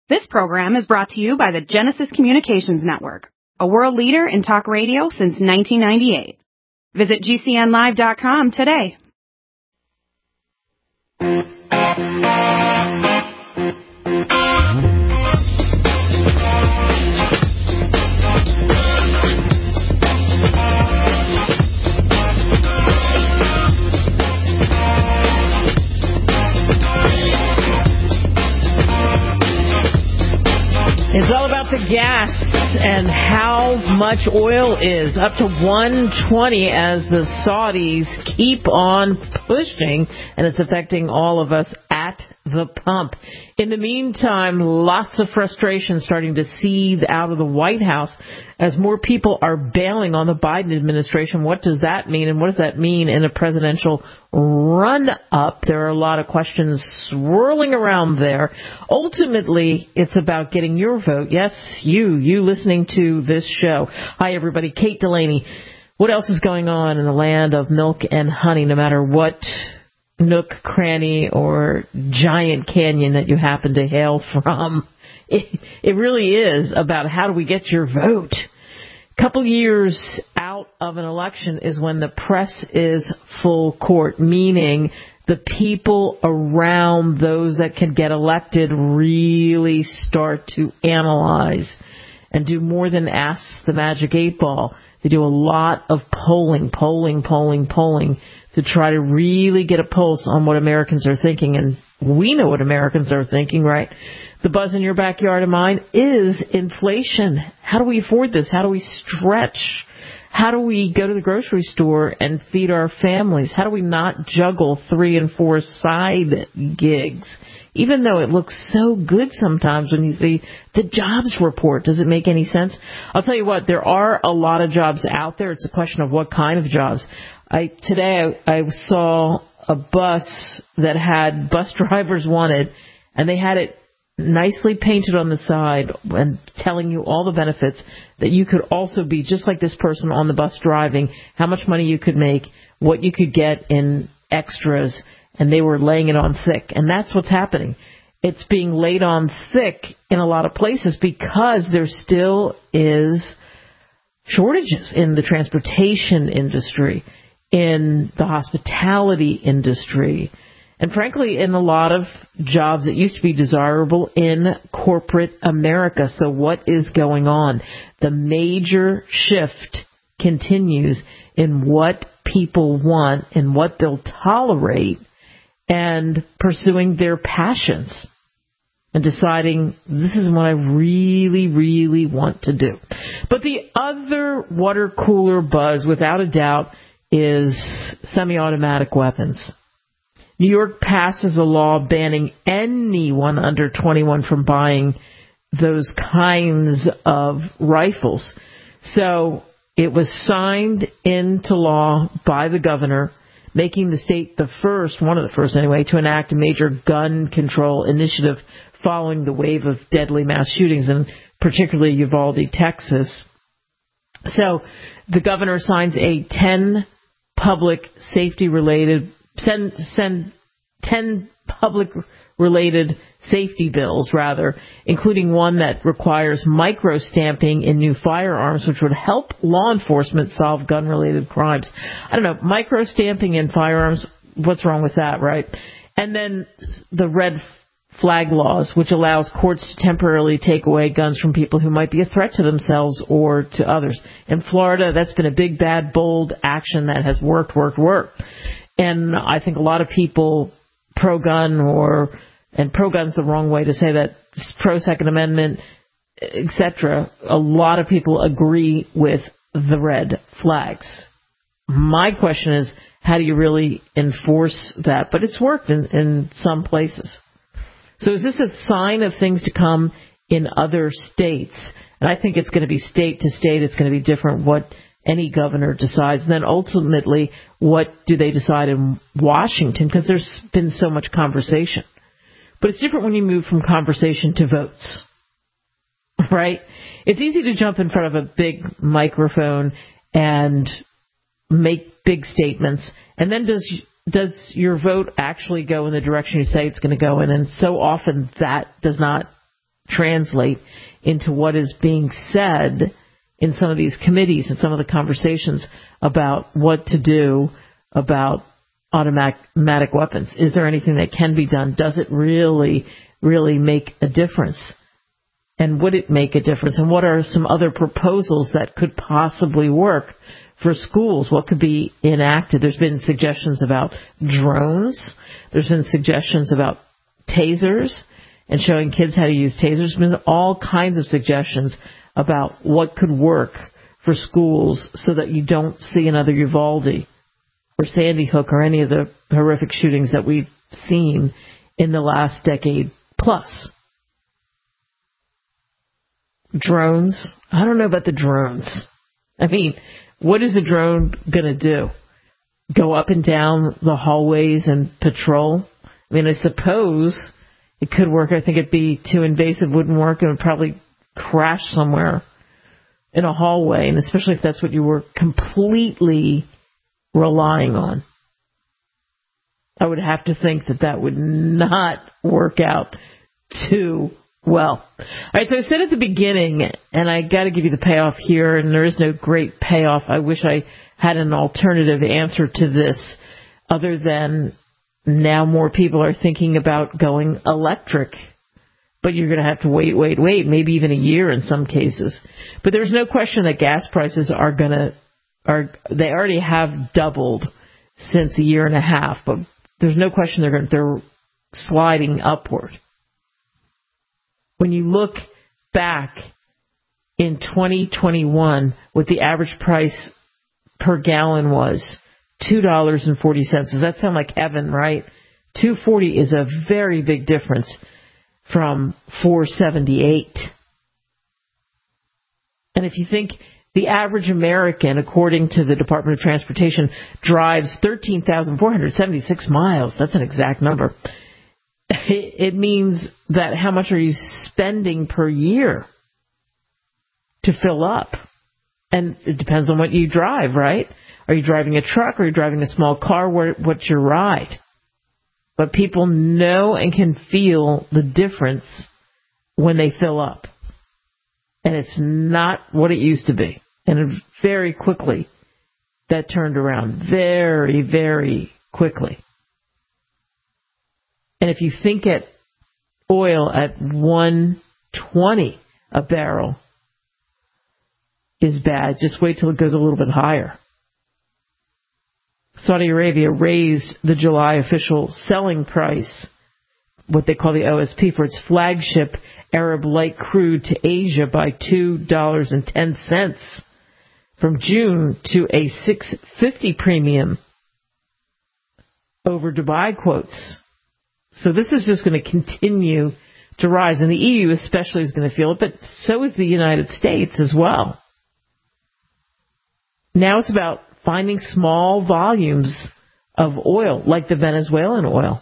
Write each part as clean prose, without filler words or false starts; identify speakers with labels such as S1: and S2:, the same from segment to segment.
S1: This program is brought to you by the Genesis Communications Network, a world leader in talk radio since 1998. Visit GCNlive.com today.
S2: It's all about the gas and how much oil is, up to $120 as the Saudis keep on pushing, and it's affecting all of us at the pump. In the meantime, lots of frustration starting to seethe out of the White House as more people are bailing on the Biden administration. What does that mean, and what does that mean in a presidential run-up? There are a lot of questions swirling around there. Ultimately, it's about getting your vote. Yes, you listening to this show. Hi, everybody. Kate Delaney. What else is going on in the land of milk and honey, no matter what nook, cranny, or giant canyon that you happen to hail from? It really is about how do we get your vote. A couple years out of an election is when the press is full court, meaning the people around those that can get elected really start to analyze and do more than ask the magic 8 ball. They do a lot of polling to try to really get a pulse on what Americans are thinking. And we know what Americans are thinking, right? The buzz in your backyard of mine is inflation. How do we afford this? How do we stretch? How do we go to the grocery store and feed our families? How do we not juggle 3 and 4 side gigs? Even though it looks so good sometimes when you see the jobs report. Does it make any sense? I'll tell you what, there are a lot of jobs out there. It's a question of what kind of jobs. Today I saw a bus that had bus drivers wanted, and they had it nicely painted on the side and telling you all the benefits that you could also be just like this person on the bus driving, how much money you could make, what you could get in extras, and they were laying it on thick. And that's what's happening. It's being laid on thick in a lot of places because there still is shortages in the transportation industry, in the hospitality industry, and frankly, in a lot of jobs that used to be desirable in corporate America. So what is going on? The major shift continues in what people want and what they'll tolerate, and pursuing their passions and deciding this is what I really, really want to do. But the other water cooler buzz, without a doubt, is semi-automatic weapons. New York passes a law banning anyone under 21 from buying those kinds of rifles. So it was signed into law by the governor, making the state the first, one of the first anyway, to enact a major gun control initiative following the wave of deadly mass shootings in particularly Uvalde, Texas. So the governor signs a 10 public related safety bills, including one that requires micro-stamping in new firearms, which would help law enforcement solve gun-related crimes. I don't know, micro-stamping in firearms, what's wrong with that, right? And then the red flag laws, which allows courts to temporarily take away guns from people who might be a threat to themselves or to others. In Florida, that's been a big, bad, bold action that has worked. And I think a lot of people pro-gun, and pro-gun's the wrong way to say that, pro-Second Amendment, etc., a lot of people agree with the red flags. My question is, how do you really enforce that? But it's worked in some places. So is this a sign of things to come in other states? And I think it's going to be state to state. It's going to be different what any governor decides. And then ultimately, what do they decide in Washington? Because there's been so much conversation. But it's different when you move from conversation to votes, right? It's easy to jump in front of a big microphone and make big statements. And then does your vote actually go in the direction you say it's going to go in? And so often that does not translate into what is being said in some of these committees and some of the conversations about what to do about automatic weapons. Is there anything that can be done? Does it really make a difference? And would it make a difference? And what are some other proposals that could possibly work for schools? What could be enacted? There's been suggestions about drones. There's been suggestions about tasers and showing kids how to use tasers. There's been all kinds of suggestions about what could work for schools so that you don't see another Uvalde or Sandy Hook or any of the horrific shootings that we've seen in the last decade plus. Drones. I don't know about the drones. I mean, what is a drone going to do? Go up and down the hallways and patrol? I mean, I suppose it could work. I think it'd be too invasive, wouldn't work. It would probably crash somewhere in a hallway, and especially if that's what you were completely relying on. I would have to think that would not work out too well. All right, so I said at the beginning, and I got to give you the payoff here, and there is no great payoff. I wish I had an alternative answer to this other than now more people are thinking about going electric. But you're going to have to wait, maybe even a year in some cases. But there's no question that gas prices they already have doubled since a year and a half, but there's no question they're sliding upward. When you look back in 2021, what the average price per gallon was, $2.40. Does that sound like heaven, right? $2.40 is a very big difference from $4.78. And if you think the average American, according to the Department of Transportation, drives 13,476 miles, that's an exact number, it means that how much are you spending per year to fill up? And it depends on what you drive, right? Are you driving a truck? Or are you driving a small car? What's your ride? But people know and can feel the difference when they fill up. And it's not what it used to be. And very quickly, that turned around. Very, very quickly. And if you think at oil at $120 a barrel is bad, just wait till it goes a little bit higher. Saudi Arabia raised the July official selling price, what they call the OSP, for its flagship Arab light crude to Asia by $2.10 from June to a $6.50 premium over Dubai quotes. So this is just going to continue to rise, and the EU especially is going to feel it, but so is the United States as well. Now it's about finding small volumes of oil, like the Venezuelan oil,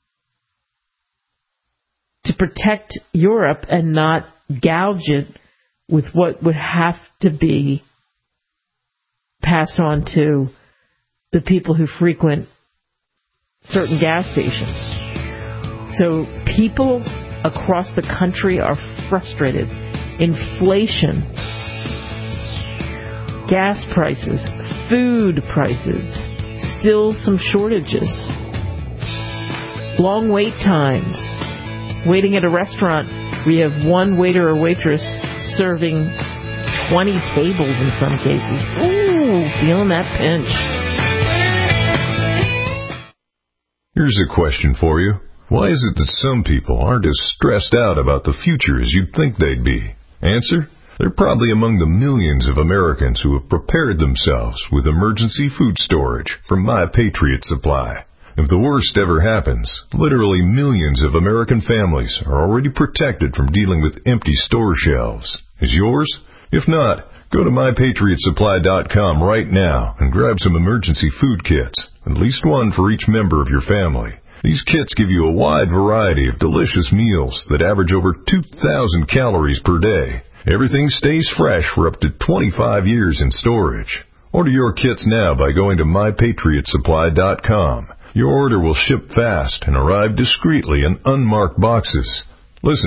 S2: to protect Europe and not gouge it with what would have to be passed on to the people who frequent certain gas stations. So people across the country are frustrated. Inflation, gas prices, food prices, still some shortages, long wait times, waiting at a restaurant where you have one waiter or waitress serving 20 tables in some cases. Ooh, feeling that pinch.
S3: Here's a question for you. Why is it that some people aren't as stressed out about the future as you'd think they'd be? Answer: they're probably among the millions of Americans who have prepared themselves with emergency food storage from My Patriot Supply. If the worst ever happens, literally millions of American families are already protected from dealing with empty store shelves. Is yours? If not, go to MyPatriotSupply.com right now and grab some emergency food kits, at least one for each member of your family. These kits give you a wide variety of delicious meals that average over 2,000 calories per day. Everything stays fresh for up to 25 years in storage. Order your kits now by going to MyPatriotSupply.com. Your order will ship fast and arrive discreetly in unmarked boxes. Listen,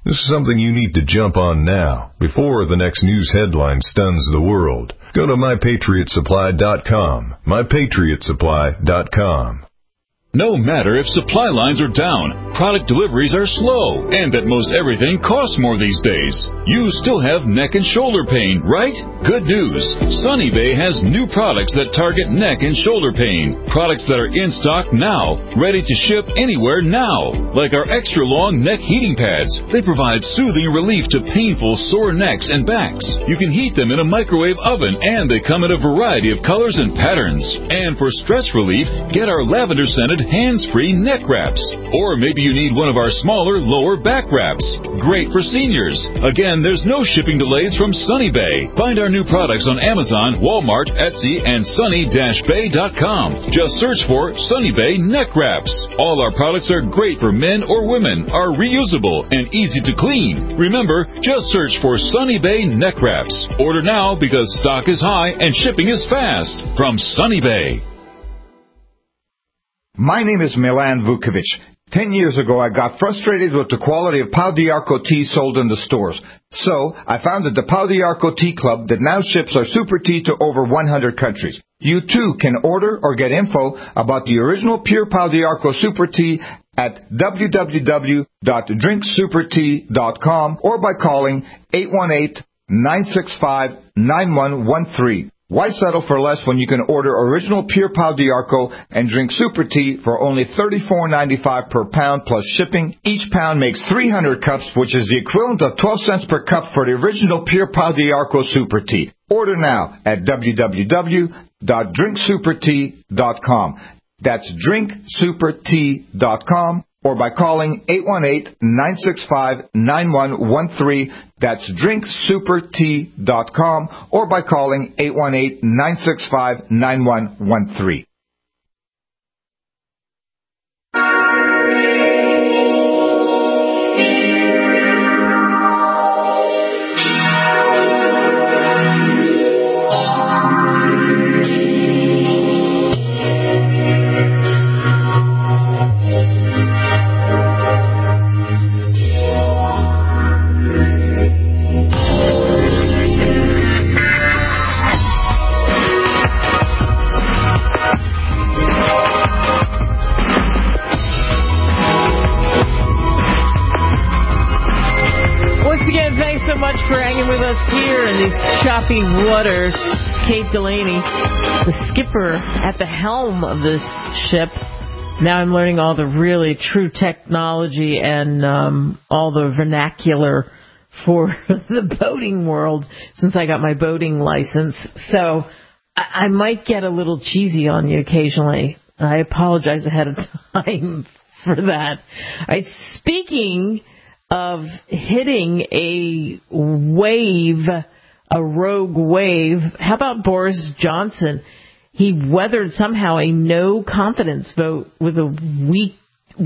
S3: This is something you need to jump on now, before the next news headline stuns the world. Go to MyPatriotSupply.com. MyPatriotSupply.com.
S4: No matter if supply lines are down, product deliveries are slow, and that most everything costs more these days, you still have neck and shoulder pain, right? Good news. Sunny Bay has new products that target neck and shoulder pain. Products that are in stock now, ready to ship anywhere now. Like our extra long neck heating pads. They provide soothing relief to painful sore necks and backs. You can heat them in a microwave oven, and they come in a variety of colors and patterns. And for stress relief, get our lavender scented hands-free neck wraps. Or maybe you need one of our smaller lower back wraps. Great for seniors. Again, there's no shipping delays from Sunny Bay. Find our new products on Amazon, Walmart, Etsy, and sunny-bay.com. Just search for Sunny Bay neck wraps. All our products are great for men or women, are reusable, and easy to clean. Remember, just search for Sunny Bay neck wraps. Order now because stock is high and shipping is fast. From Sunny Bay.
S5: My name is Milan Vukovic. 10 years ago, I got frustrated with the quality of Pau d'Arco tea sold in the stores. So, I founded the Pau d'Arco Tea Club that now ships our super tea to over 100 countries. You too can order or get info about the original pure Pau d'Arco super tea at www.drinksupertea.com or by calling 818-965-9113. Why settle for less when you can order original pure Pau d'Arco and drink super tea for only $34.95 per pound plus shipping? Each pound makes 300 cups, which is the equivalent of 12 cents per cup for the original pure Pau d'Arco super tea. Order now at www.drinksupertea.com. That's drinksupertea.com or by calling 818-965-9113. That's drinksupertea.com or by calling 818-965-9113.
S2: So much for hanging with us here in these choppy waters. Kate Delaney, the skipper at the helm of this ship. Now I'm learning all the really true technology and all the vernacular for the boating world since I got my boating license. So I might get a little cheesy on you occasionally. I apologize ahead of time for that. Speaking of hitting a wave, a rogue wave, how about Boris Johnson? He weathered somehow a no-confidence vote with a weak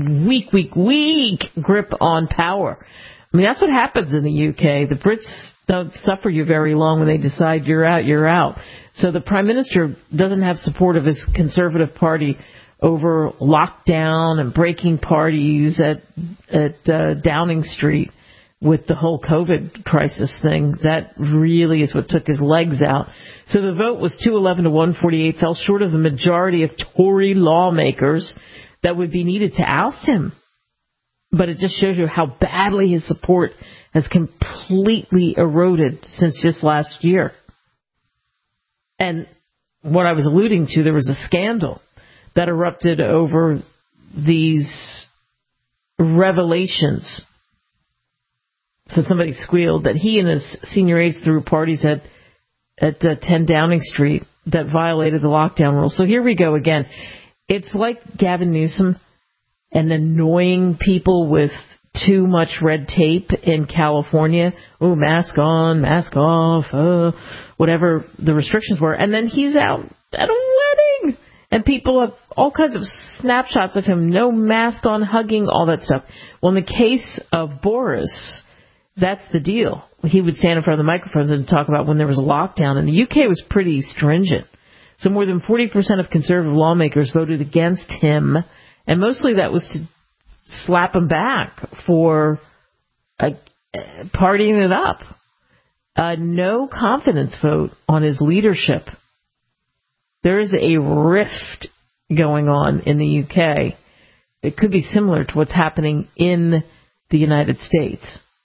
S2: grip on power. I mean, that's what happens in the UK. The Brits don't suffer you very long when they decide you're out, you're out. So the Prime Minister doesn't have support of his Conservative Party over lockdown and breaking parties at Downing Street with the whole COVID crisis thing. That really is what took his legs out. So the vote was 211 to 148, fell short of the majority of Tory lawmakers that would be needed to oust him. But it just shows you how badly his support has completely eroded since just last year. And what I was alluding to, there was a scandal that erupted over these revelations. So somebody squealed that he and his senior aides threw parties at 10 Downing Street that violated the lockdown rules. So here we go again. It's like Gavin Newsom and annoying people with too much red tape in California. Oh, mask on, mask off, whatever the restrictions were. And then he's out at a wedding. And people have all kinds of snapshots of him, no mask on, hugging, all that stuff. Well, in the case of Boris, that's the deal. He would stand in front of the microphones and talk about when there was a lockdown. And the UK was pretty stringent. So more than 40% of Conservative lawmakers voted against him. And mostly that was to slap him back for partying it up. No confidence vote on his leadership. There is a rift going on in the UK. It could be similar to what's happening in the United States.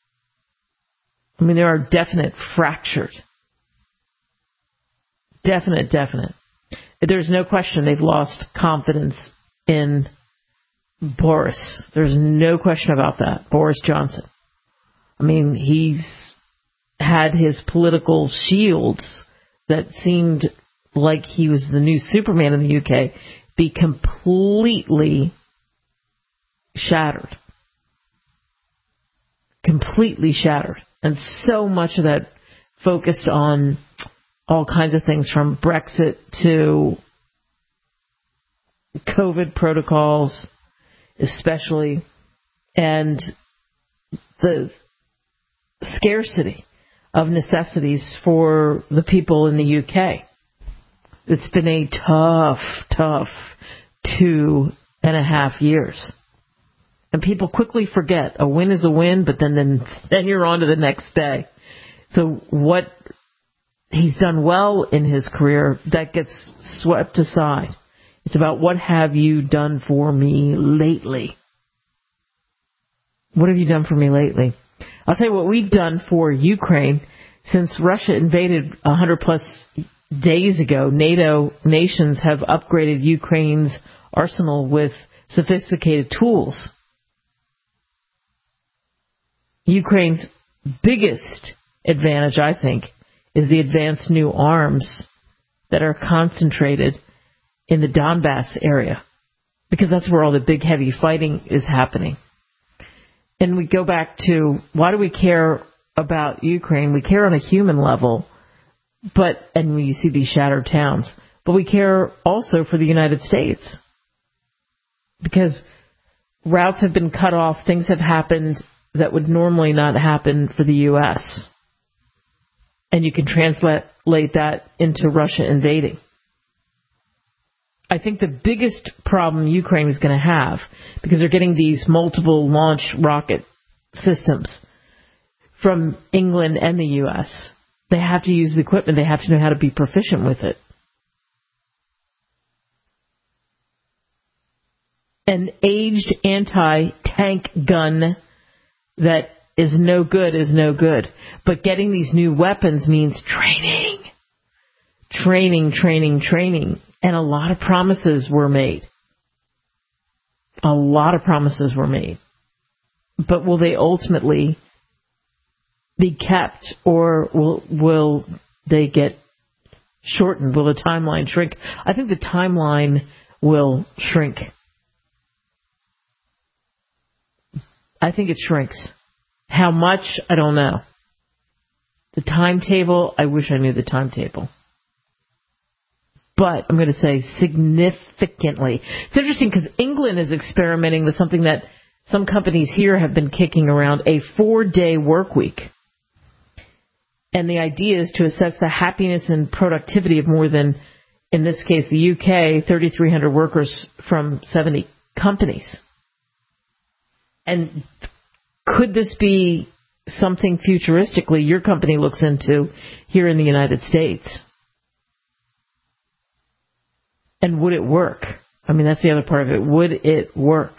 S2: I mean, there are definite fractures. Definite. There's no question they've lost confidence in Boris. There's no question about that. Boris Johnson. I mean, he's had his political shields that seemed like he was the new Superman in the UK be completely shattered. Completely shattered. And so much of that focused on all kinds of things from Brexit to COVID protocols, especially, and the scarcity of necessities for the people in the UK. It's been a tough 2.5 years. And people quickly forget a win is a win, but then you're on to the next day. So what he's done well in his career, that gets swept aside. It's about what have you done for me lately? What have you done for me lately? I'll tell you what we've done for Ukraine. Since Russia invaded 100 plus days ago, NATO nations have upgraded Ukraine's arsenal with sophisticated tools. Ukraine's biggest advantage, I think, is the advanced new arms that are concentrated in the Donbass area, because that's where all the big, heavy fighting is happening. And we go back to, why do we care about Ukraine? We care on a human level, and you see these shattered towns, but we care also for the United States, because routes have been cut off, things have happened that would normally not happen for the U.S. And you can translate that into Russia invading. I think the biggest problem Ukraine is going to have, because they're getting these multiple launch rocket systems from England and the U.S., they have to use the equipment. They have to know how to be proficient with it. An aged anti-tank gun that is no good is no good. But getting these new weapons means training. And a lot of promises were made. But will they ultimately be kept, or will they get shortened? Will the timeline shrink? I think the timeline will shrink. I think it shrinks. How much? I don't know. The timetable, I wish I knew the timetable. But I'm going to say significantly. It's interesting because England is experimenting with something that some companies here have been kicking around, a 4-day work week. And the idea is to assess the happiness and productivity of more than, in this case, the UK, 3,300 workers from 70 companies. And could this be something futuristically your company looks into here in the United States? And would it work? I mean, that's the other part of it. Would it work?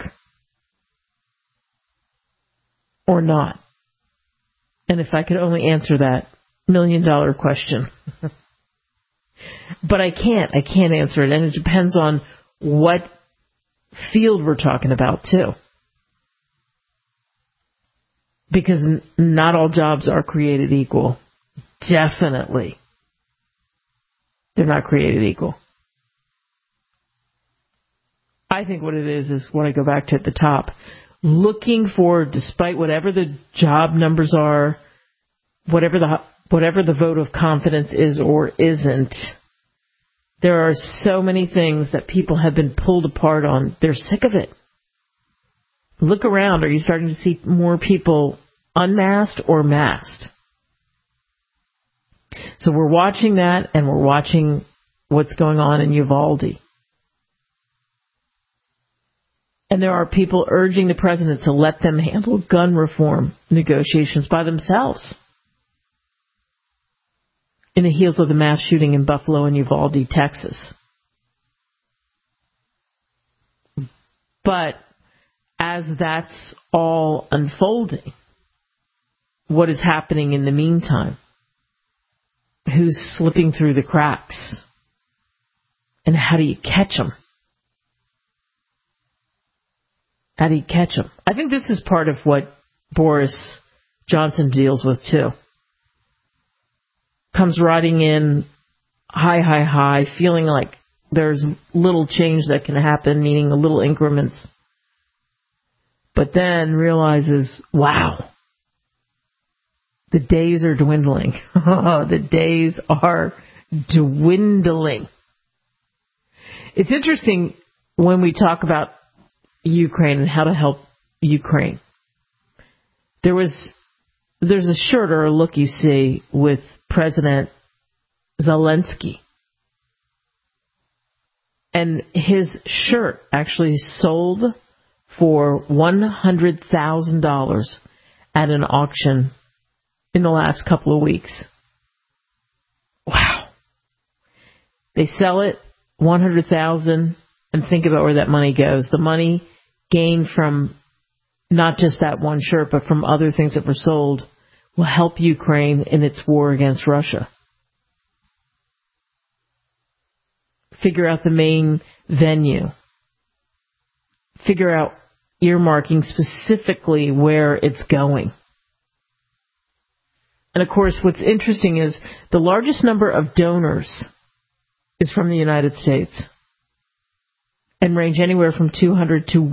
S2: Or not? And if I could only answer that $1 million question. But I can't answer it. And it depends on what field we're talking about, too. Because not all jobs are created equal. Definitely. They're not created equal. I think what it is what I go back to at the top. Looking for, despite whatever the job numbers are, whatever the vote of confidence is or isn't, there are so many things that people have been pulled apart on. They're sick of it. Look around. Are you starting to see more people unmasked or masked? So we're watching that, and we're watching what's going on in Uvalde. And there are people urging the president to let them handle gun reform negotiations by themselves. In the heels of the mass shooting in Buffalo and Uvalde, Texas. But as that's all unfolding, what is happening in the meantime? Who's slipping through the cracks? And how do you catch them? How do you catch them? I think this is part of what Boris Johnson deals with, too. Comes riding in high, feeling like there's little change that can happen, meaning a little increments. But then realizes, wow, the days are dwindling. The days are dwindling. It's interesting when we talk about Ukraine and how to help Ukraine. There's a shirt or a look you see with President Zelensky. And his shirt actually sold for $100,000 at an auction in the last couple of weeks. Wow. They sell it, $100,000, and think about where that money goes. The money gained from not just that one shirt, but from other things that were sold will help Ukraine in its war against Russia. Figure out the main venue. Figure out earmarking specifically where it's going. And of course, what's interesting is the largest number of donors is from the United States and range anywhere from $200 to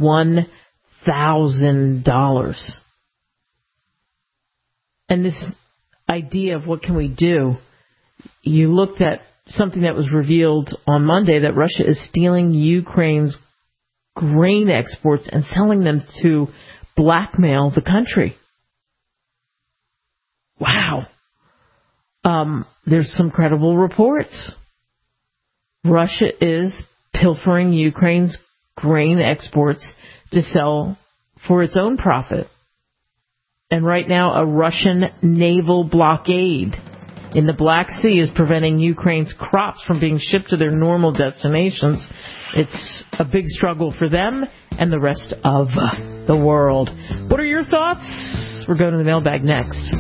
S2: $1,000. And this idea of what can we do, you looked at something that was revealed on Monday that Russia is stealing Ukraine's grain exports and selling them to blackmail the country. Wow. There's some credible reports. Russia is pilfering Ukraine's grain exports to sell for its own profit. And right now, a Russian naval blockade in the Black Sea is preventing Ukraine's crops from being shipped to their normal destinations. It's a big struggle for them and the rest of the world. What are your thoughts? We're going to the mailbag next.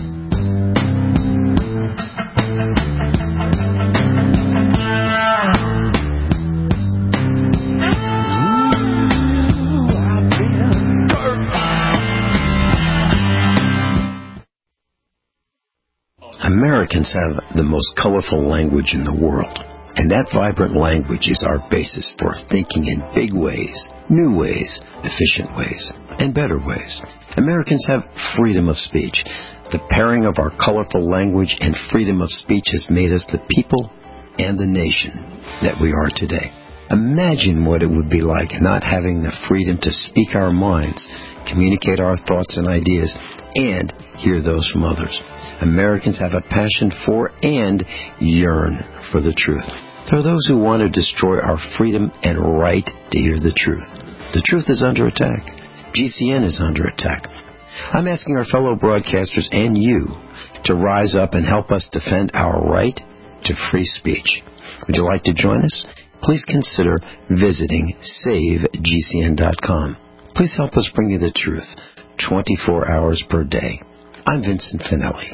S6: Americans have the most colorful language in the world, and that vibrant language is our basis for thinking in big ways, new ways, efficient ways, and better ways. Americans have freedom of speech. The pairing of our colorful language and freedom of speech has made us the people and the nation that we are today. Imagine what it would be like not having the freedom to speak our minds, communicate our thoughts and ideas, and hear those from others. Americans have a passion for and yearn for the truth. There are those who want to destroy our freedom and right to hear the truth. The truth is under attack. GCN is under attack. I'm asking our fellow broadcasters and you to rise up and help us defend our right to free speech. Would you like to join us? Please consider visiting SaveGCN.com. Please help us bring you the truth 24 hours per day. I'm Vincent Finelli.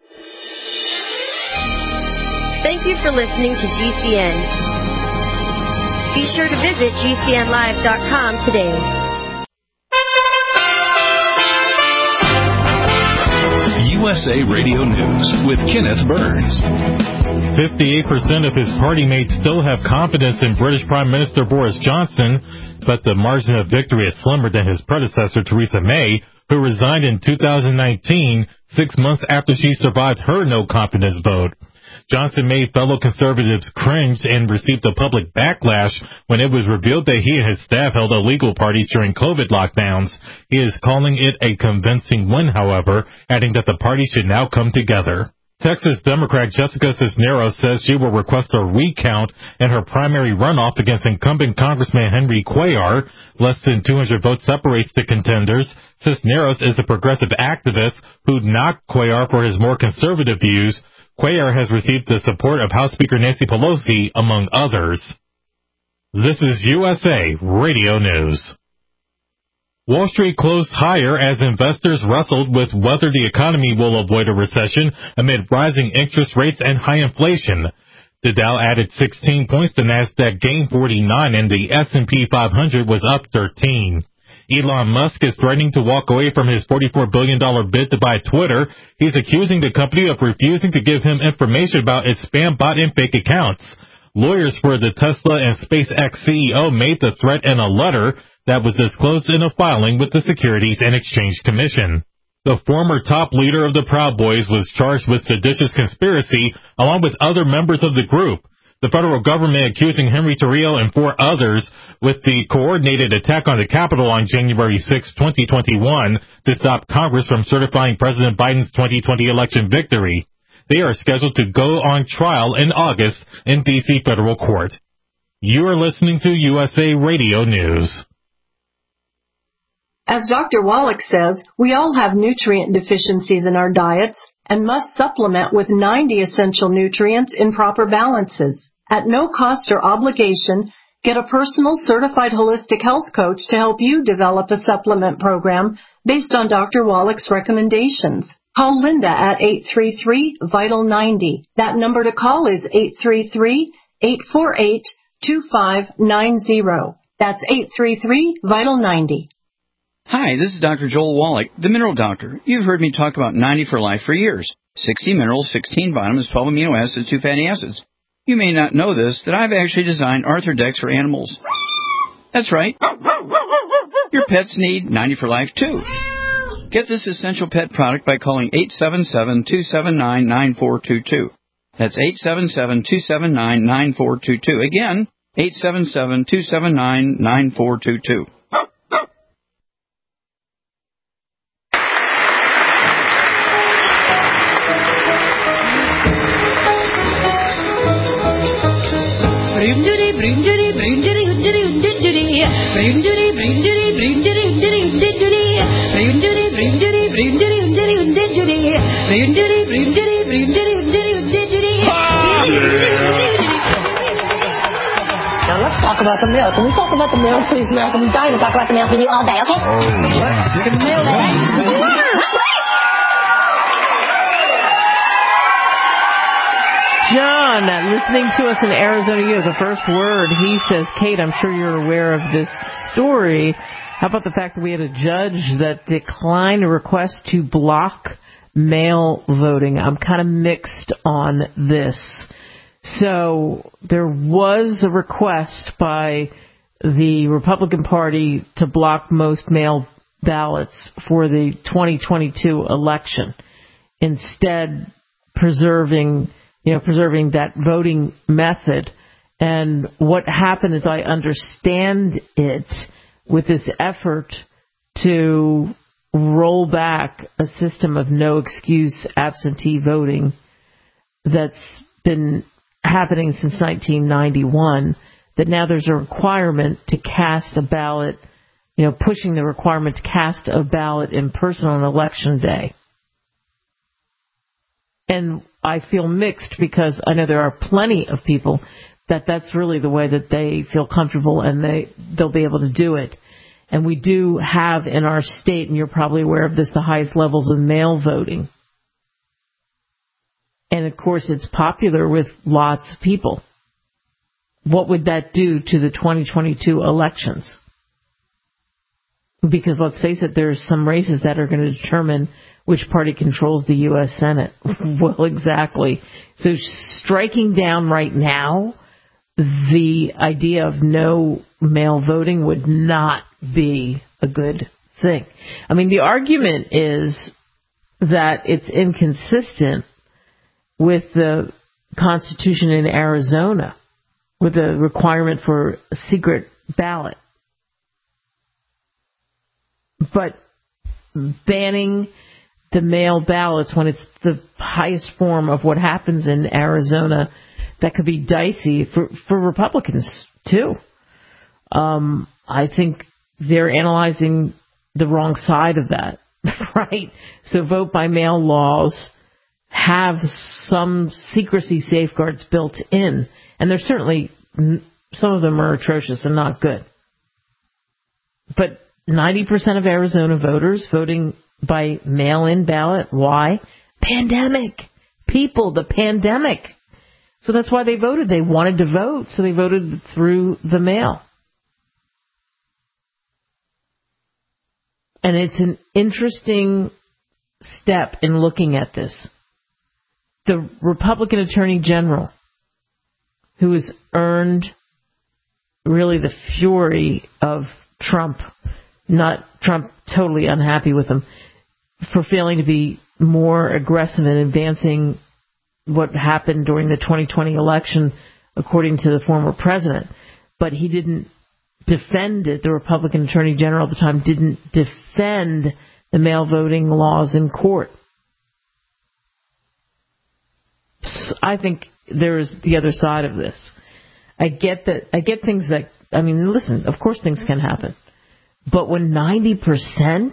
S7: Thank you for listening to GCN. Be sure to visit GCNlive.com today.
S4: USA Radio News with Kenneth Burns.
S8: 58% of his party mates still have confidence in British Prime Minister Boris Johnson, but the margin of victory is slimmer than his predecessor, Theresa May, who resigned in 2019, 6 months after she survived her no-confidence vote. Johnson made fellow conservatives cringe and received a public backlash when it was revealed that he and his staff held illegal parties during COVID lockdowns. He is calling it a convincing win, however, adding that the party should now come together. Texas Democrat Jessica Cisneros says she will request a recount in her primary runoff against incumbent Congressman Henry Cuellar. Less than 200 votes separates the contenders. Cisneros is a progressive activist who knocked Cuellar for his more conservative views. Cuellar has received the support of House Speaker Nancy Pelosi, among others. This is USA Radio News. Wall Street closed higher as investors wrestled with whether the economy will avoid a recession amid rising interest rates and high inflation. The Dow added 16 points, the Nasdaq gained 49, and the S&P 500 was up 13. Elon Musk is threatening to walk away from his $44 billion bid to buy Twitter. He's accusing the company of refusing to give him information about its spam bot and fake accounts. Lawyers for the Tesla and SpaceX CEO made the threat in a letter that was disclosed in a filing with the Securities and Exchange Commission. The former top leader of the Proud Boys was charged with seditious conspiracy along with other members of the group. The federal government accusing Henry Torrio and 4 others with the coordinated attack on the Capitol on January 6, 2021 to stop Congress from certifying President Biden's 2020 election victory. They are scheduled to go on trial in August in D.C. federal court. You are listening to USA Radio News.
S9: As Dr. Wallach says, we all have nutrient deficiencies in our diets and must supplement with 90 essential nutrients in proper balances. At no cost or obligation, get a personal certified holistic health coach to help you develop a supplement program based on Dr. Wallach's recommendations. Call Linda at 833-VITAL-90. That number to call is 833-848-2590. That's 833-VITAL-90.
S10: Hi, this is Dr. Joel Wallach, the Mineral Doctor. You've heard me talk about 90 for Life for years. 60 minerals, 16 vitamins, 12 amino acids, 2 fatty acids. You may not know this, that I've actually designed Arthrodex for animals. That's right. Your pets need 90 for Life, too. Get this essential pet product by calling 877-279-9422. That's 877-279-9422. Again, 877-279-9422.
S11: Now let's talk about the milk. When we talk about the milk, please, America, we dying to talk about the milk with you all day, okay?
S12: Oh, yeah.
S11: Stick in the milk.
S2: John, listening to us in Arizona, you have the first word. He says, Kate, I'm sure you're aware of this story. How about the fact that we had a judge that declined a request to block mail voting? I'm kind of mixed on this. So there was a request by the Republican Party to block most mail ballots for the 2022 election, instead preserving that voting method. And what happened, as I understand it, with this effort to roll back a system of no excuse absentee voting that's been happening since 1991, that now there's a requirement to cast a ballot, pushing the requirement to cast a ballot in person on election day. And I feel mixed because I know there are plenty of people that's really the way that they feel comfortable and they'll be able to do it. And we do have in our state, and you're probably aware of this, the highest levels of mail voting. And of course it's popular with lots of people. What would that do to the 2022 elections? Because let's face it, there's some races that are going to determine which party controls the U.S. Senate. Well, exactly. So striking down right now the idea of no mail voting would not be a good thing. I mean, the argument is that it's inconsistent with the Constitution in Arizona, with the requirement for a secret ballot. But banning the mail ballots, when it's the highest form of what happens in Arizona, that could be dicey for Republicans, too. I think they're analyzing the wrong side of that, right? So vote-by-mail laws have some secrecy safeguards built in, and there's certainly, some of them are atrocious and not good. But 90% of Arizona voters voting by mail-in ballot. Why? Pandemic. People, the pandemic. So that's why they voted. They wanted to vote, so they voted through the mail. And it's an interesting step in looking at this. The Republican Attorney General, who has earned really the fury of Trump, not Trump totally unhappy with him, for failing to be more aggressive in advancing what happened during the 2020 election, according to the former president. But he didn't defend it. The Republican Attorney General at the time didn't defend the mail voting laws in court. I think there's the other side of this. I get things that, I mean, listen, of course things can happen. But when 90%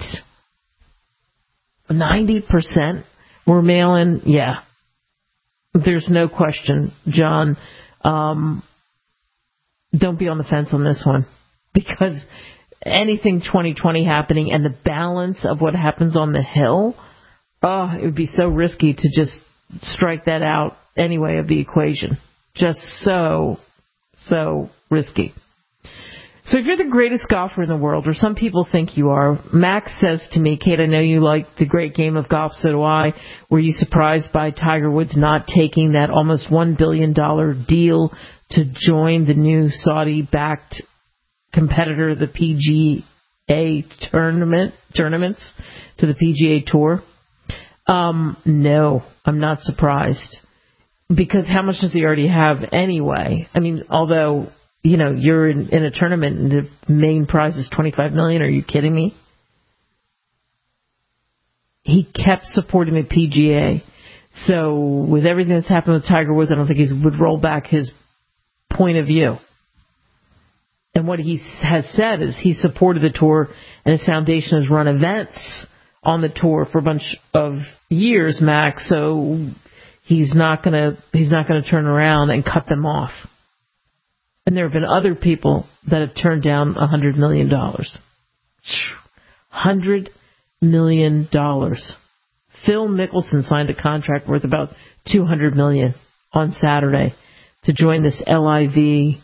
S2: were mail-in, yeah, there's no question, John. Don't be on the fence on this one, because anything 2020 happening and the balance of what happens on the Hill, it would be so risky to just strike that out anyway of the equation. Just so risky. So if you're the greatest golfer in the world, or some people think you are, Max says to me, Kate, I know you like the great game of golf, so do I. Were you surprised by Tiger Woods not taking that almost $1 billion deal to join the new Saudi-backed competitor, the PGA tournaments, to the PGA Tour? No, I'm not surprised. Because how much does he already have anyway? I mean, although, you know, you're in a tournament and the main prize is $25 million. Are you kidding me? He kept supporting the PGA. So with everything that's happened with Tiger Woods, I don't think he would roll back his point of view. And what he has said is he supported the tour, and his foundation has run events on the tour for a bunch of years, Max. So he's not gonna turn around and cut them off. And there have been other people that have turned down $100 million. $100 million. Phil Mickelson signed a contract worth about $200 million on Saturday to join this LIV.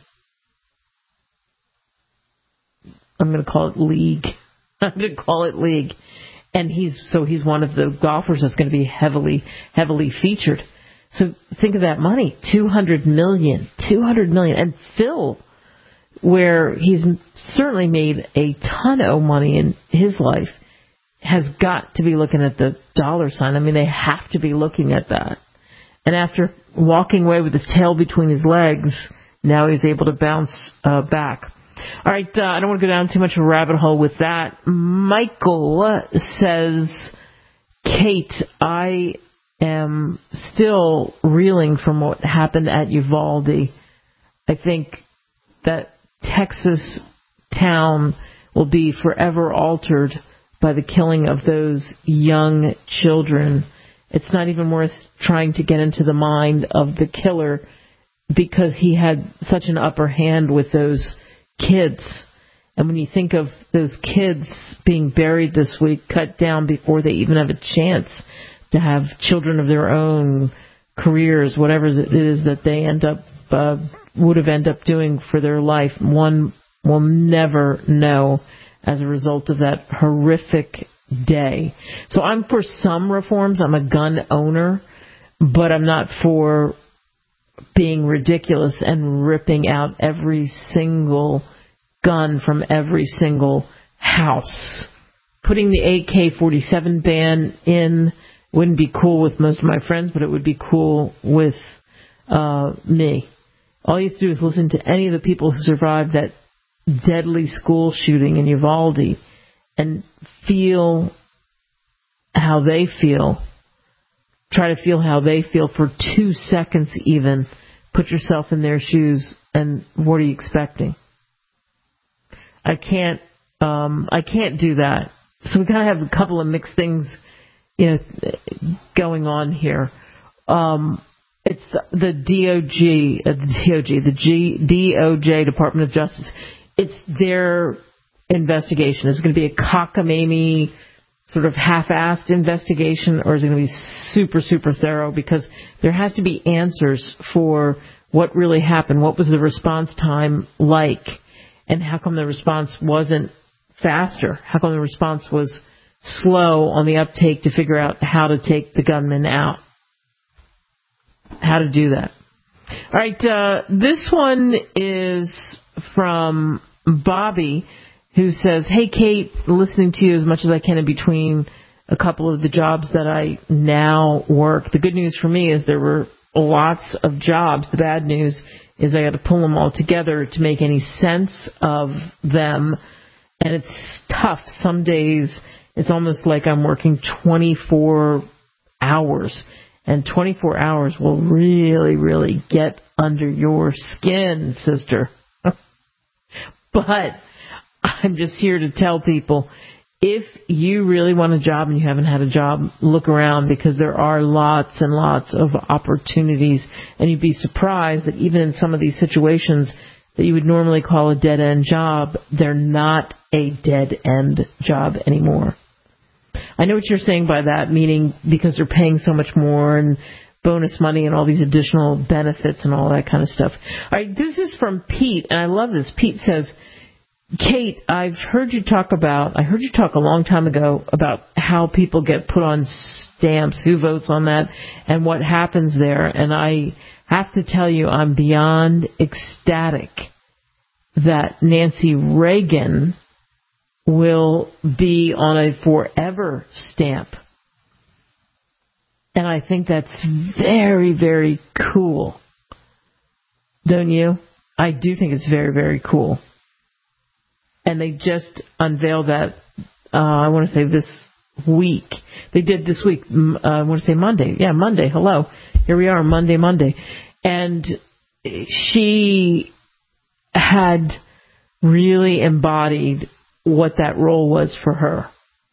S2: I'm going to call it league. And he's one of the golfers that's going to be heavily featured. So think of that money, $200 million. And Phil, where he's certainly made a ton of money in his life, has got to be looking at the dollar sign. I mean, they have to be looking at that. And after walking away with his tail between his legs, now he's able to bounce back. All right, I don't want to go down too much of a rabbit hole with that. Michael says, Kate, I am still reeling from what happened at Uvalde. I think that Texas town will be forever altered by the killing of those young children. It's not even worth trying to get into the mind of the killer, because he had such an upper hand with those kids. And when you think of those kids being buried this week, cut down before they even have a chance to have children of their own, careers, whatever it is that they would have ended up doing for their life, one will never know as a result of that horrific day. So I'm for some reforms. I'm a gun owner, but I'm not for being ridiculous and ripping out every single gun from every single house. Putting the AK-47 ban in wouldn't be cool with most of my friends, but it would be cool with me. All you have to do is listen to any of the people who survived that deadly school shooting in Uvalde and feel how they feel. Try to feel how they feel for 2 seconds even. Put yourself in their shoes, and what are you expecting? I can't do that. So we kind of have a couple of mixed things, going on here. It's the DOJ, Department of Justice. It's their investigation. Is it going to be a cockamamie, sort of half-assed investigation, or is it going to be super, super thorough? Because there has to be answers for what really happened. What was the response time like? And how come the response wasn't faster? How come the response was slow on the uptake to figure out how to take the gunman out? How to do that. All right, this one is from Bobby, who says, "Hey, Kate, listening to you as much as I can in between a couple of the jobs that I now work. The good news for me is there were lots of jobs. The bad news is I got to pull them all together to make any sense of them, and it's tough. Some days it's almost like I'm working 24 hours, and 24 hours will really, really get under your skin, sister." But I'm just here to tell people, if you really want a job and you haven't had a job, look around, because there are lots and lots of opportunities. And you'd be surprised that even in some of these situations that you would normally call a dead-end job, they're not a dead-end job anymore. I know what you're saying by that, meaning because they're paying so much more and bonus money and all these additional benefits and all that kind of stuff. All right, this is from Pete, and I love this. Pete says, "Kate, I heard you talk a long time ago about how people get put on stamps, who votes on that, and what happens there. And I have to tell you, I'm beyond ecstatic that Nancy Reagan will be on a forever stamp. And I think that's very, very cool. Don't you? I do think it's very, very cool. And they just unveiled that, I want to say this week. They did this week, I want to say Monday. Yeah, Monday. Hello. Here we are, Monday. And she had really embodied what that role was for her.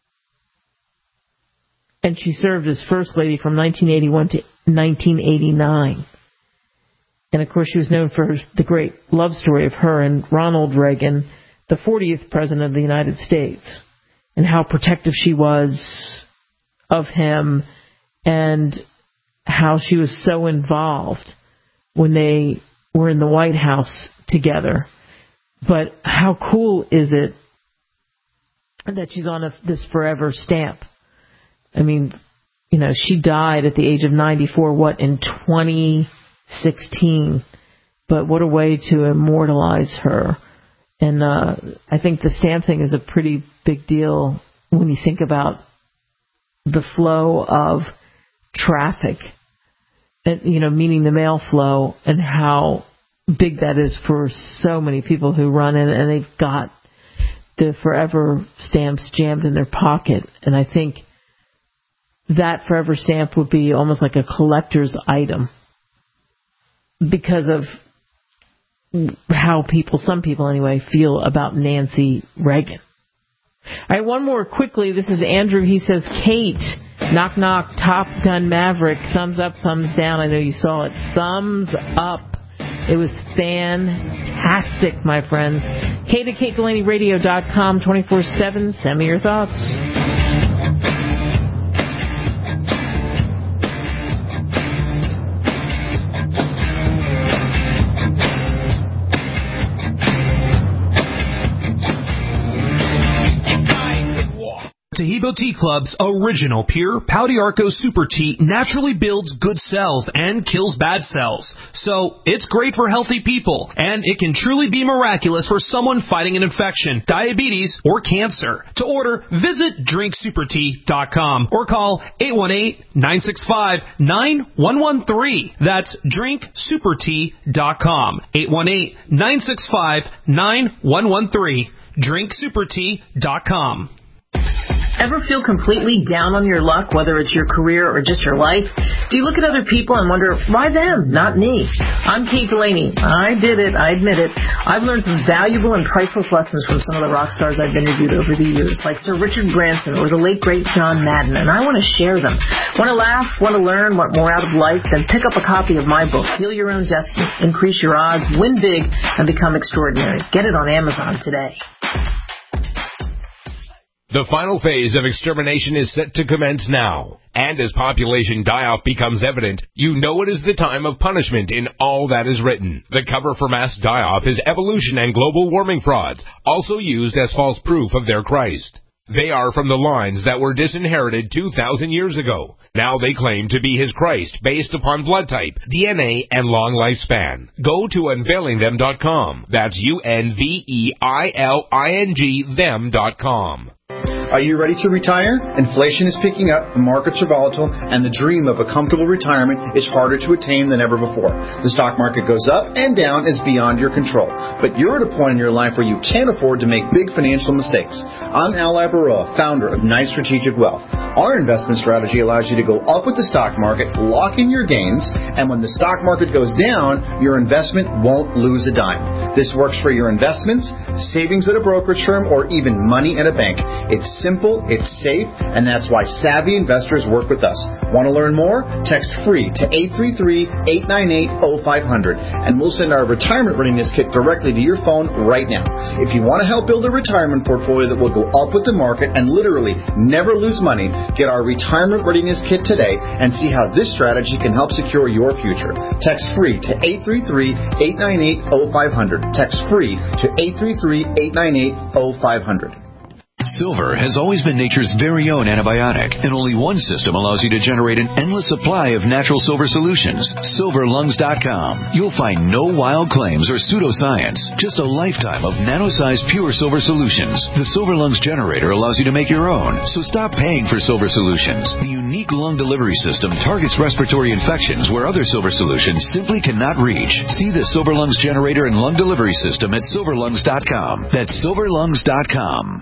S2: And she served as First Lady from 1981 to 1989. And, of course, she was known for the great love story of her and Ronald Reagan, the 40th President of the United States, and how protective she was of him and how she was so involved when they were in the White House together. But how cool is it that she's on this forever stamp? I mean, she died at the age of 94, in 2016. But what a way to immortalize her. And I think the stamp thing is a pretty big deal when you think about the flow of traffic, and, meaning the mail flow, and how big that is for so many people who run in, and they've got the forever stamps jammed in their pocket. And I think that forever stamp would be almost like a collector's item because of how some people anyway, feel about Nancy Reagan. All right, one more quickly. This is Andrew. He says, "Kate, knock, knock, Top Gun Maverick, thumbs up, thumbs down." I know you saw it. Thumbs up. It was fantastic, my friends. Kate at KateDelaneyRadio.com, 24/7. Send me your thoughts.
S12: Taheebo Tea Club's original pure Pau d'Arco Super Tea naturally builds good cells and kills bad cells. So it's great for healthy people, and it can truly be miraculous for someone fighting an infection, diabetes, or cancer. To order, visit drinksupertea.com or call 818-965-9113. That's drinksupertea.com. 818-965-9113. drinksupertea.com.
S2: Ever feel completely down on your luck, whether it's your career or just your life? Do you look at other people and wonder, why them, not me? I'm Kate Delaney. I did it. I admit it. I've learned some valuable and priceless lessons from some of the rock stars I've interviewed over the years, like Sir Richard Branson or the late, great John Madden, and I want to share them. Want to laugh? Want to learn? Want more out of life? Then pick up a copy of my book, Steal Your Own Destiny, Increase Your Odds, Win Big, and Become Extraordinary. Get it on Amazon today.
S13: The final phase of extermination is set to commence now. And as population die-off becomes evident, you know it is the time of punishment in all that is written. The cover for mass die-off is evolution and global warming frauds, also used as false proof of their Christ. They are from the lines that were disinherited 2,000 years ago. Now they claim to be his Christ based upon blood type, DNA, and long lifespan. Go to unveilingthem.com. That's UNVEILING them.com.
S14: Are you ready to retire? Inflation is picking up, the markets are volatile, and the dream of a comfortable retirement is harder to attain than ever before. The stock market goes up and down is beyond your control. But you're at a point in your life where you can't afford to make big financial mistakes. I'm Al Labaroa, founder of Knight Strategic Wealth. Our investment strategy allows you to go up with the stock market, lock in your gains, and when the stock market goes down, your investment won't lose a dime. This works for your investments, savings at a brokerage firm, or even money at a bank. It's simple, it's safe, and that's why savvy investors work with us. Want to learn more? Text FREE to 833-898-0500, and we'll send our retirement readiness kit directly to your phone right now. If you want to help build a retirement portfolio that will go up with the market and literally never lose money, get our retirement readiness kit today and see how this strategy can help secure your future. Text FREE to 833-898-0500. Text FREE to 833-898-0500.
S15: Silver has always been nature's very own antibiotic, and only one system allows you to generate an endless supply of natural silver solutions. SilverLungs.com. You'll find no wild claims or pseudoscience, just a lifetime of nano-sized pure silver solutions. The Silver Lungs generator allows you to make your own, so stop paying for silver solutions. The unique lung delivery system targets respiratory infections where other silver solutions simply cannot reach. See the Silver Lungs generator and lung delivery system at SilverLungs.com. That's SilverLungs.com.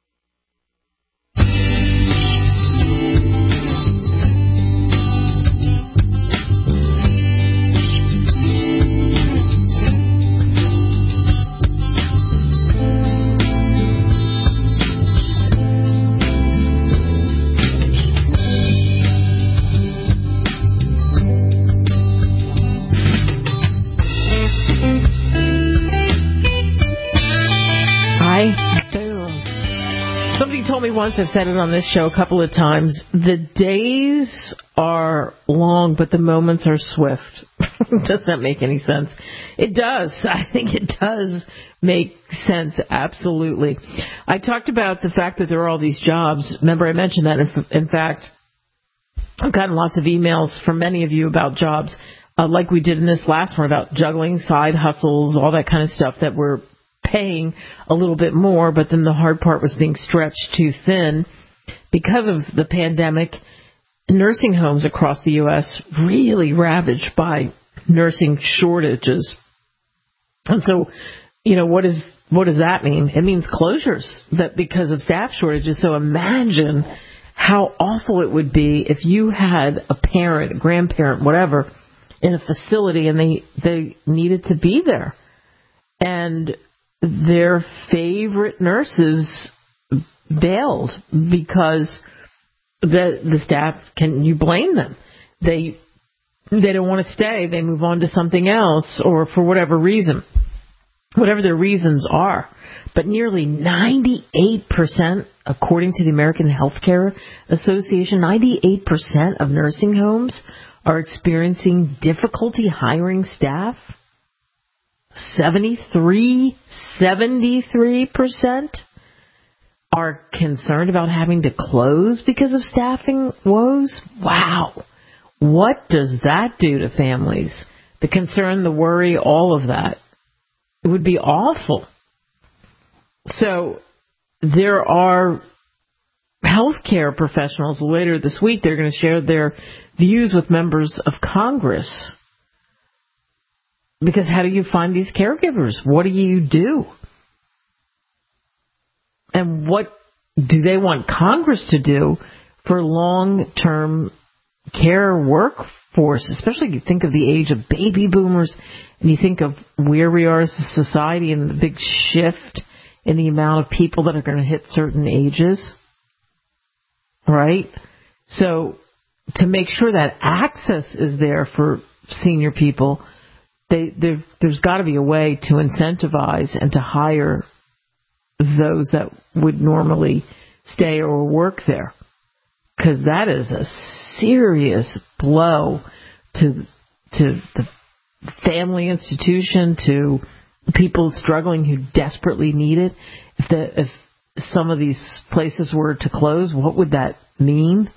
S2: Told me once, I've said it on this show a couple of times, the days are long, but the moments are swift. Does that make any sense? It does. I think it does make sense, absolutely. I talked about the fact that there are all these jobs. Remember, I mentioned that. In fact, I've gotten lots of emails from many of you about jobs, like we did in this last one, about juggling, side hustles, all that kind of stuff that we're paying a little bit more, but then the hard part was being stretched too thin. Because of the pandemic, nursing homes across the U.S. really ravaged by nursing shortages. And so, what does that mean? It means closures, that because of staff shortages. So imagine how awful it would be if you had a parent, a grandparent, whatever, in a facility and they needed to be there. And their favorite nurses bailed because the staff, can you blame them? They don't want to stay. They move on to something else, or for whatever reason, whatever their reasons are. But nearly 98%, according to the American Healthcare Association, 98% of nursing homes are experiencing difficulty hiring staff. 73% are concerned about having to close because of staffing woes. Wow. What does that do to families? The concern, the worry, all of that. It would be awful. So there are healthcare professionals later this week. They're going to share their views with members of Congress. Because how do you find these caregivers? What do you do? And what do they want Congress to do for long-term care workforce, especially if you think of the age of baby boomers and you think of where we are as a society and the big shift in the amount of people that are going to hit certain ages, right? So to make sure that access is there for senior people, there's got to be a way to incentivize and to hire those that would normally stay or work there, because that is a serious blow to the family institution, to people struggling who desperately need it. If some of these places were to close, what would that mean?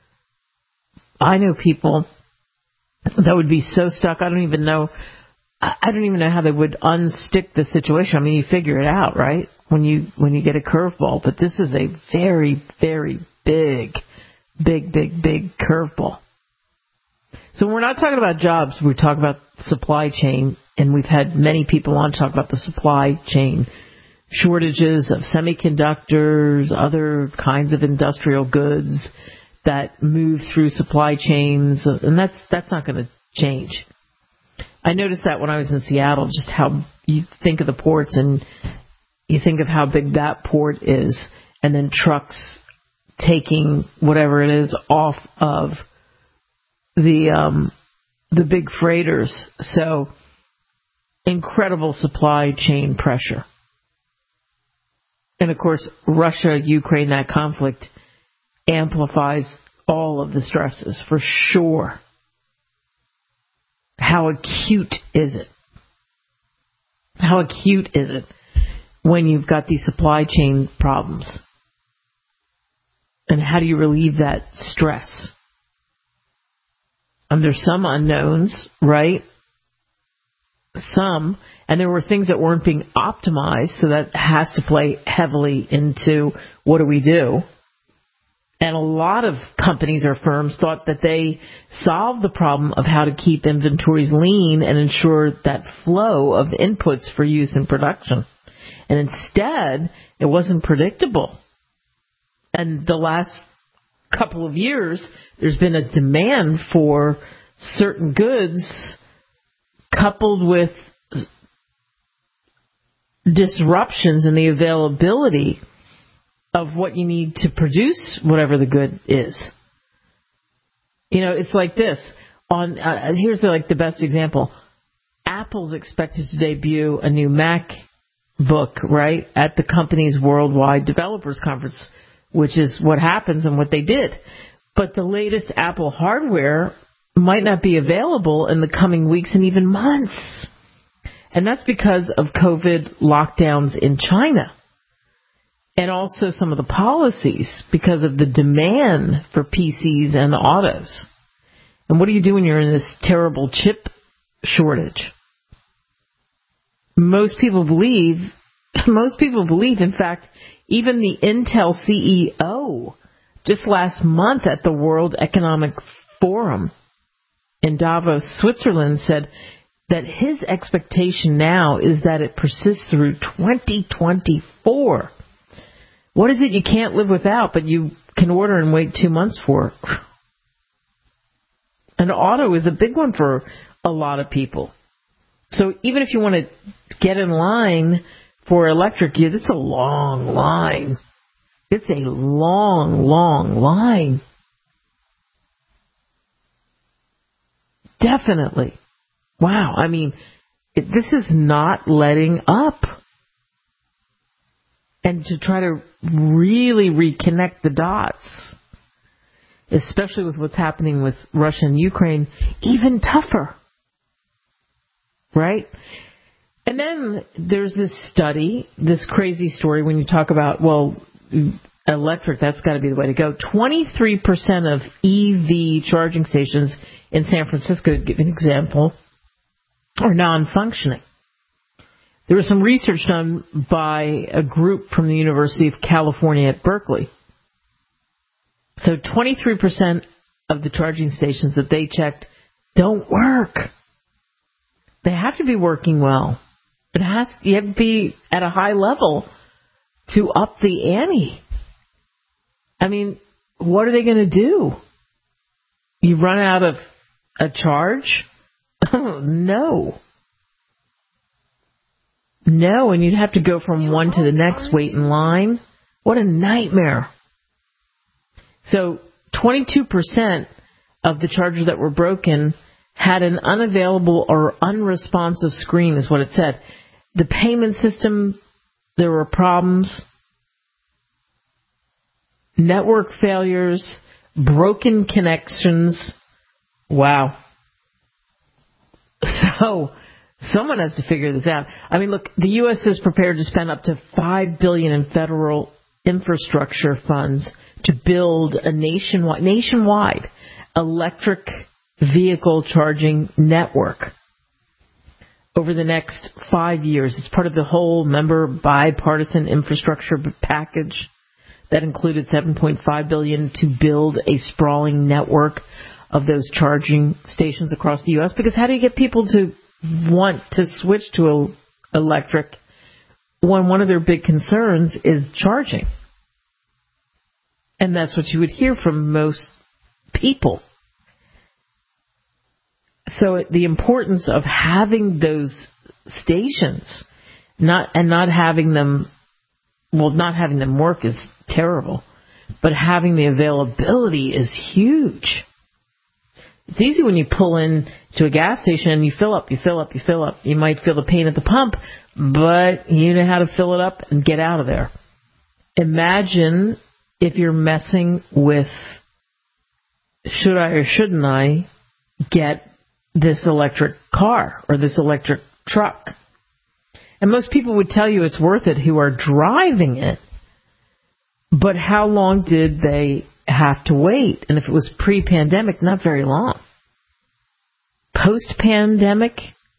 S2: I know people that would be so stuck. I don't even know how they would unstick the situation. I mean, you figure it out, right? When you get a curveball, but this is a very, very big curveball. So we're not talking about jobs. We're talking about supply chain, and we've had many people on talk about the supply chain shortages of semiconductors, other kinds of industrial goods that move through supply chains, and that's not going to change. I noticed that when I was in Seattle, just how you think of the ports and you think of how big that port is, and then trucks taking whatever it is off of the big freighters. So incredible supply chain pressure. And of course, Russia-Ukraine, that conflict amplifies all of the stresses for sure. How acute is it? How acute is it when you've got these supply chain problems? And how do you relieve that stress? And there's some unknowns, right? Some. And there were things that weren't being optimized, so that has to play heavily into what do we do? And a lot of companies or firms thought that they solved the problem of how to keep inventories lean and ensure that flow of inputs for use in production. And instead, it wasn't predictable. And the last couple of years, there's been a demand for certain goods coupled with disruptions in the availability of what you need to produce whatever the good is. You know, it's like this. Here's the best example. Apple's expected to debut a new MacBook, right, at the company's Worldwide Developers Conference, which is what happens and what they did. But the latest Apple hardware might not be available in the coming weeks and even months. And that's because of COVID lockdowns in China. And also some of the policies because of the demand for PCs and autos. And what do you do when you're in this terrible chip shortage? Most people believe, in fact, even the Intel CEO just last month at the World Economic Forum in Davos, Switzerland, said that his expectation now is that it persists through 2024. What is it you can't live without, but you can order and wait 2 months for? And auto is a big one for a lot of people. So even if you want to get in line for electric, it's a long line. It's a long, long line. Definitely. Wow. I mean, this is not letting up. And to try to really reconnect the dots, especially with what's happening with Russia and Ukraine, even tougher. Right? And then there's this study, this crazy story when you talk about, electric, that's got to be the way to go. 23% of EV charging stations in San Francisco, to give an example, are non-functioning. There was some research done by a group from the University of California at Berkeley. So 23% of the charging stations that they checked don't work. They have to be working well. You have to be at a high level to up the ante. I mean, what are they going to do? You run out of a charge? No. No, and you'd have to go from one to the next, wait in line. What a nightmare. So 22% of the chargers that were broken had an unavailable or unresponsive screen, is what it said. The payment system, there were problems. Network failures, broken connections. Wow. So someone has to figure this out. I mean, look, the U.S. is prepared to spend up to $5 billion in federal infrastructure funds to build a nationwide electric vehicle charging network over the next 5 years. It's part of the whole, member bipartisan infrastructure package that included $7.5 billion to build a sprawling network of those charging stations across the U.S. Because how do you get people to want to switch to electric when one of their big concerns is charging? And that's what you would hear from most people. So the importance of having those stations, not having them work is terrible, but having the availability is huge. It's easy when you pull in to a gas station and you fill up. You might feel the pain at the pump, but you know how to fill it up and get out of there. Imagine if you're messing with, should I or shouldn't I get this electric car or this electric truck? And most people would tell you it's worth it who are driving it. But how long did they have to wait? And if it was pre-pandemic, not very long. Post-pandemic,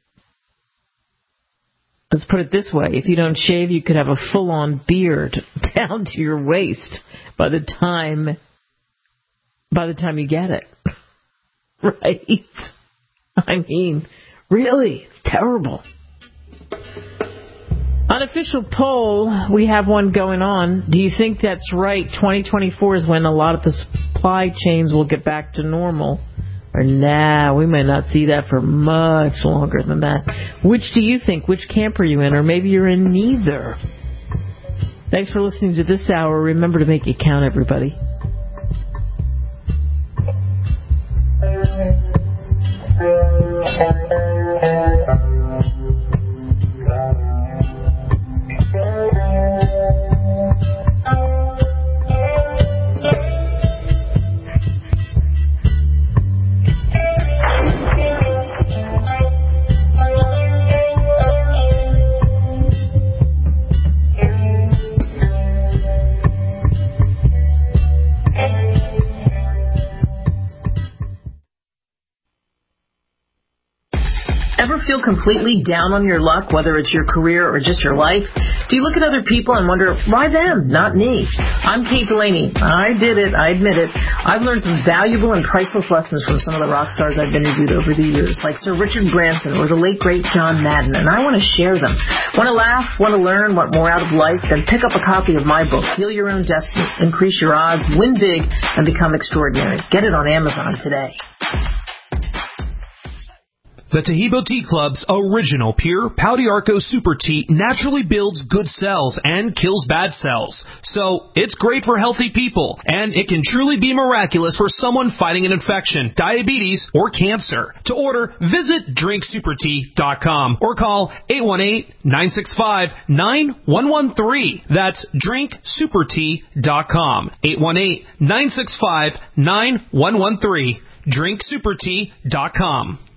S2: let's put it this way. If you don't shave, you could have a full-on beard down to your waist by the time you get it. Right? I mean, really, it's terrible. Unofficial poll, we have one going on. Do you think that's right? 2024 is when a lot of the supply chains will get back to normal. Or nah, we may not see that for much longer than that. Which do you think? Which camp are you in? Or maybe you're in neither. Thanks for listening to this hour. Remember to make it count, everybody. Feel completely down on your luck, whether it's your career or just your life? Do you look at other people and wonder, why them, not me? I'm Kate Delaney. I did it. I admit it. I've learned some valuable and priceless lessons from some of the rock stars I've interviewed over the years, like Sir Richard Branson or the late, great John Madden, and I want to share them. Want to laugh? Want to learn? Want more out of life? Then pick up a copy of my book, Heal Your Own Destiny, Increase Your Odds, Win Big, and Become Extraordinary. Get it on Amazon today.
S12: The Taheebo Tea Club's original pure Pau d'Arco Super Tea naturally builds good cells and kills bad cells. So it's great for healthy people, and it can truly be miraculous for someone fighting an infection, diabetes, or cancer. To order, visit drinksupertea.com or call 818-965-9113. That's drinksupertea.com. 818-965-9113. drinksupertea.com.